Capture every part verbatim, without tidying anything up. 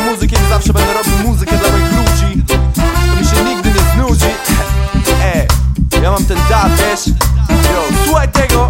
muzykiem, zawsze będę robił muzykę dla moich ludzi. To mi się nigdy nie znudzi. Ej, ja mam ten dar, wiesz? Yo, słuchaj tego.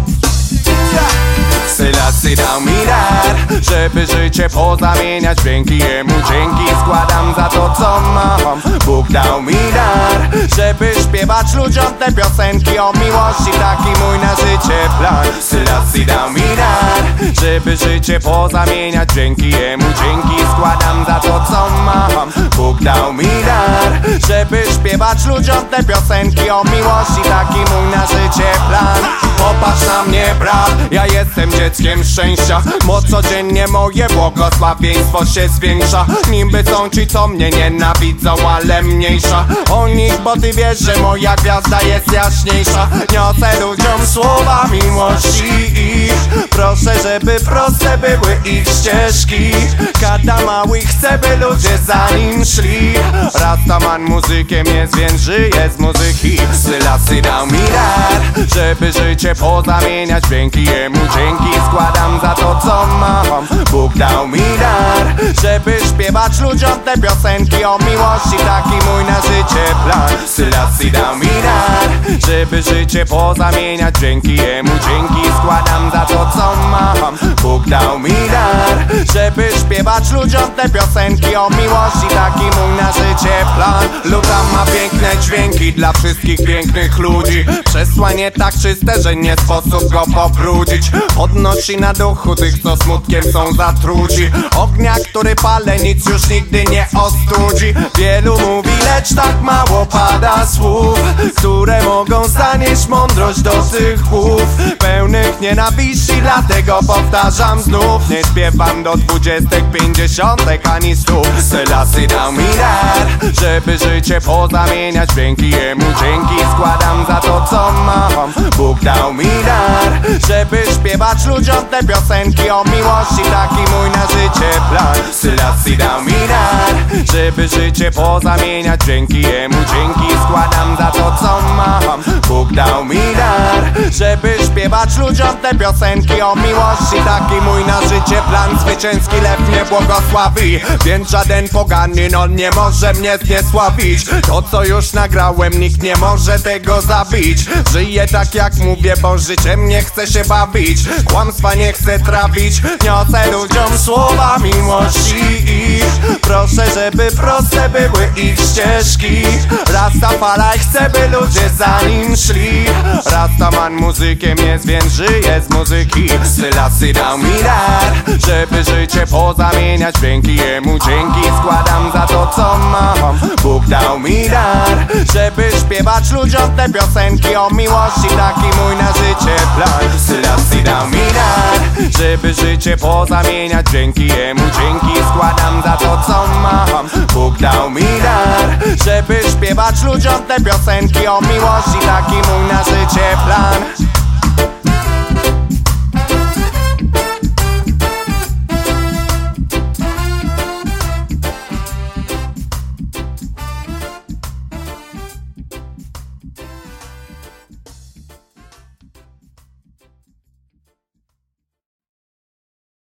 Selassie dał mi dar, żeby życie pozamieniać. Dzięki jemu dzięki składam za to, co mam. Bóg dał mi dar, żeby śpiewać ludziom te piosenki o miłości. Taki mój na życie plan. Selassie dał mi dar, żeby życie pozamieniać. Dzięki jemu dzięki składam za to, co mam. Bóg dał mi dar, żeby śpiewać ludziom te piosenki o miłości. Taki mój na życie plan. Popatrz na mnie, brat, ja jestem dzieckiem szczęścia, bo codziennie moje błogosławieństwo się zwiększa. Niby są ci, co mnie nienawidzą, ale mniejsza o nich, bo ty wiesz, że moja gwiazda jest jaśniejsza. Niosę ludziom słowa miłości ich, proszę, żeby proste były ich ścieżki. Kada mały chce, by ludzie za nim szli. Rastaman muzykiem jest, więc żyje z muzyki. Selassie dał mi dar, żeby życie pozamieniać. Dzięki jemu dzięki składam za to, co mam. Bóg dał mi dar, żeby śpiewać ludziom te piosenki o miłości. Taki mój na życie plan. Selassie dał mi dar, żeby życie pozamieniać. Dzięki jemu dzięki składam za to, co mam. Bóg dał mi dar, żeby śpiewać ludziom te piosenki o miłości. Taki mój na życie plan. Luta ma piękne dźwięki dla wszystkich pięknych ludzi. Przesłanie tak czyste, że nie sposób go pobrudzić. Podnosi na duchu tych, co smutkiem są zatruci. Ognia, który palę, nic już nigdy nie ostudzi. Wielu mówi, lecz tak mało pada słów, które mogą zanieść mądrość do tych głów pełnych nienawiści. Dlatego powtarzam znów, nie śpiewam do dwudziestek, pięćdziesiątek ani stu. Selassie dał mi dar, żeby życie pozamieniać. Dzięki jemu dzięki składam za to, co mam. Bóg dał mi dar, żeby śpiewać ludziom te piosenki o miłości. Taki mój na życie plan. Selassie dał mi dar, żeby życie pozamieniać. Dzięki jemu dzięki składam za to, co mam. Bóg dał mi dar, żeby śpiewać ludziom te piosenki o miłości. Taki mój na życie plan. Zwycięski lew mnie błogosławi, więc żaden poganin on nie może mnie zniesławić. To, co już nagrałem, nikt nie może tego zabić. Żyję tak jak mówię, bo życiem nie chcę się bawić. Kłamstwa nie chcę trawić. Niosę ludziom słowa miłości ich, proszę, żeby proste były ich ścieżki. Rastafari chce, by ludzie za nim szli. Rastaman muzykiem jest, więc żyje z muzyki. Selassie dał mi dar, żeby życie pozamieniać. Dzięki jemu dzięki składam za to, co mam. Bóg dał mi dar, żeby śpiewać ludziom te piosenki o miłości. Taki mój na życie plan. Selassie dał mi dar, żeby życie pozamieniać. Dzięki jemu dzięki składam za to, co mam. Bóg dał mi dar, żeby śpiewać ludziom te piosenki o miłości. Taki mój na życie plan.